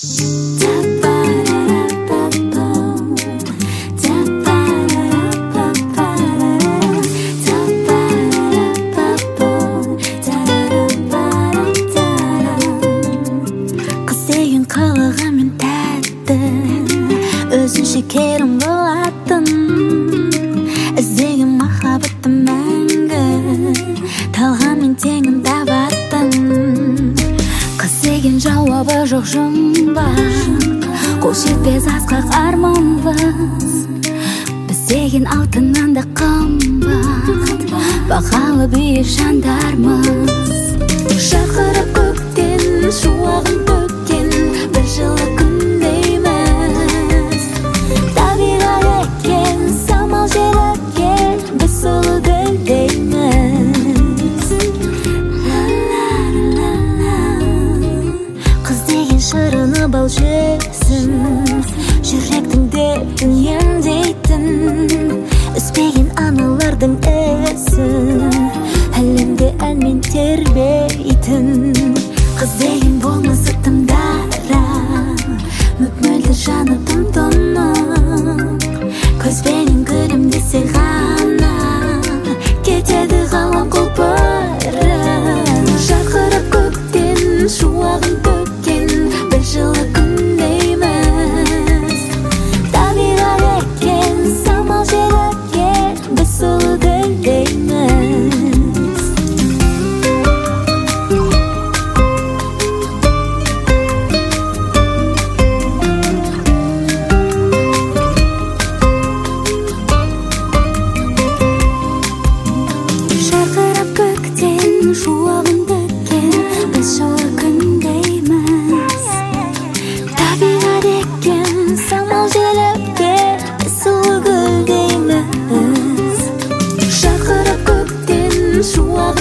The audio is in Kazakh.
Şekerim bolatın Izdeğim mahabbetim мәңгі Талған мен теңін табаттын Қыз деген жауабы жоқ жұмбақ Қол жетпес асқақ арманбыз Біз деген алтыннан да қымбат Бағалы биік жандармыз Шақырып көктен шуағын төккен бір жылы күндейміз Табиғат екен самал жел екен біз сұлу гүлдейміз Қыз деген шырыны бал жесін жүректің дертін емдейтін үспеген аналардың ісін әлемде әнмен тербейтін Қыз деген болмысы тым дара мөп-мөлдір жаны тым тұнық көзбенен күлімдесе ғана кетеді ғалам құлпырып жарқырап көктен шуағын төккен бір жылы күндейміз табиғат екен самал жел екен біз сұлу гүлдейміз жарқырап көктен шуағын төккен біз жылы күндейміз табиғат екен самал жел екен біз сұлу гүлдейміз жарқырап көктен шуағын